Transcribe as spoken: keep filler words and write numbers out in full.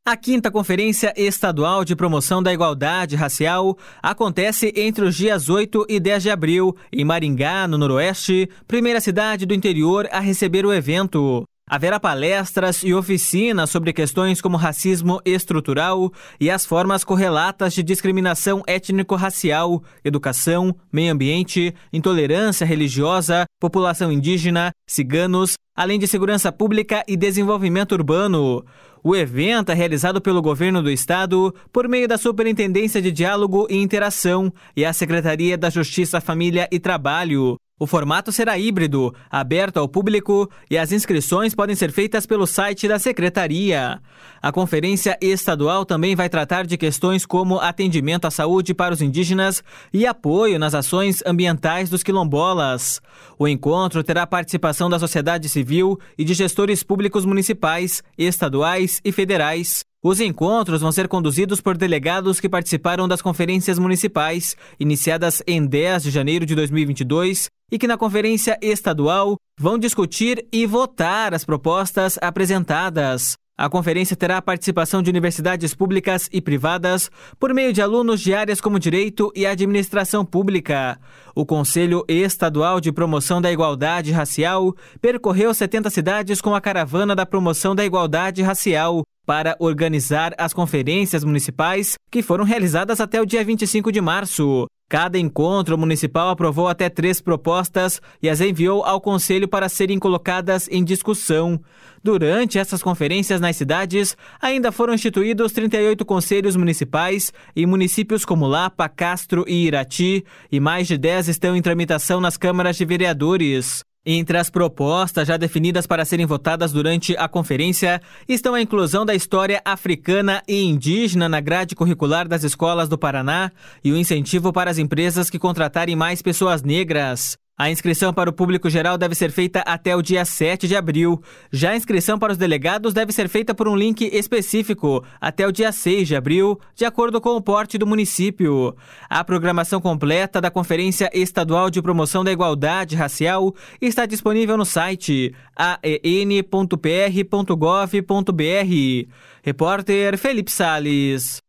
A quinta Conferência Estadual de Promoção da Igualdade Racial acontece entre os dias oito e dez de abril, em Maringá, no Noroeste, primeira cidade do interior a receber o evento. Haverá palestras e oficinas sobre questões como racismo estrutural e as formas correlatas de discriminação étnico-racial, educação, meio ambiente, intolerância religiosa, população indígena, ciganos, além de segurança pública e desenvolvimento urbano. O evento é realizado pelo Governo do Estado por meio da Superintendência de Diálogo e Interação e a Secretaria da Justiça, Família e Trabalho. O formato será híbrido, aberto ao público, e as inscrições podem ser feitas pelo site da Secretaria. A Conferência Estadual também vai tratar de questões como atendimento à saúde para os indígenas e apoio nas ações ambientais dos quilombolas. O encontro terá participação da sociedade civil e de gestores públicos municipais, estaduais e federais. Os encontros vão ser conduzidos por delegados que participaram das conferências municipais, iniciadas em dez de janeiro de dois mil e vinte e dois, e que na conferência estadual vão discutir e votar as propostas apresentadas. A conferência terá a participação de universidades públicas e privadas por meio de alunos de áreas como Direito e Administração Pública. O Conselho Estadual de Promoção da Igualdade Racial percorreu setenta cidades com a Caravana da Promoção da Igualdade Racial para organizar as conferências municipais que foram realizadas até o dia vinte e cinco de março. Cada encontro municipal aprovou até três propostas e as enviou ao Conselho para serem colocadas em discussão. Durante essas conferências nas cidades, ainda foram instituídos trinta e oito conselhos municipais em municípios como Lapa, Castro e Irati, e mais de dez estão em tramitação nas câmaras de vereadores. Entre as propostas já definidas para serem votadas durante a conferência estão a inclusão da história africana e indígena na grade curricular das escolas do Paraná e o incentivo para as empresas que contratarem mais pessoas negras. A inscrição para o público geral deve ser feita até o dia sete de abril. Já a inscrição para os delegados deve ser feita por um link específico até o dia seis de abril, de acordo com o porte do município. A programação completa da Conferência Estadual de Promoção da Igualdade Racial está disponível no site a e n ponto p r ponto gov ponto b r. Repórter Felipe Salles.